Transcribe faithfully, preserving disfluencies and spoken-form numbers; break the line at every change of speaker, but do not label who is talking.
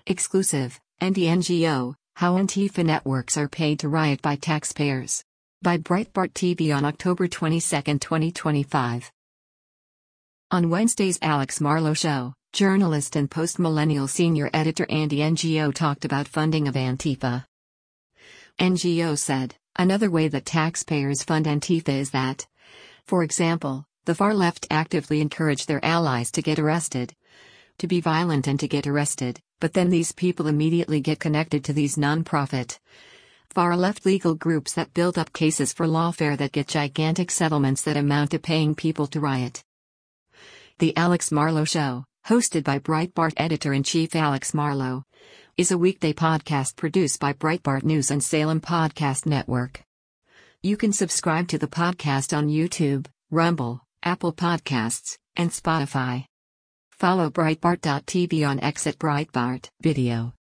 Exclusive, N D N G O, How Antifa Networks Are Paid to Riot by Taxpayers. By Breitbart T V on October twenty-second, twenty twenty-five. On Wednesday's Alex Marlow Show, journalist and post-millennial senior editor Andy N G O talked about funding of Antifa. N G O said, another way that taxpayers fund Antifa is that, for example, the far left actively encourage their allies to get arrested, to be violent and to get arrested, but then these people immediately get connected to these non-profit, far-left legal groups that build up cases for lawfare that get gigantic settlements that amount to paying people to riot. The Alex Marlow Show, hosted by Breitbart editor-in-chief Alex Marlow, is a weekday podcast produced by Breitbart News and Salem Podcast Network. You can subscribe to the podcast on YouTube, Rumble, Apple Podcasts, and Spotify. Follow Breitbart dot T V on X at Breitbart Video.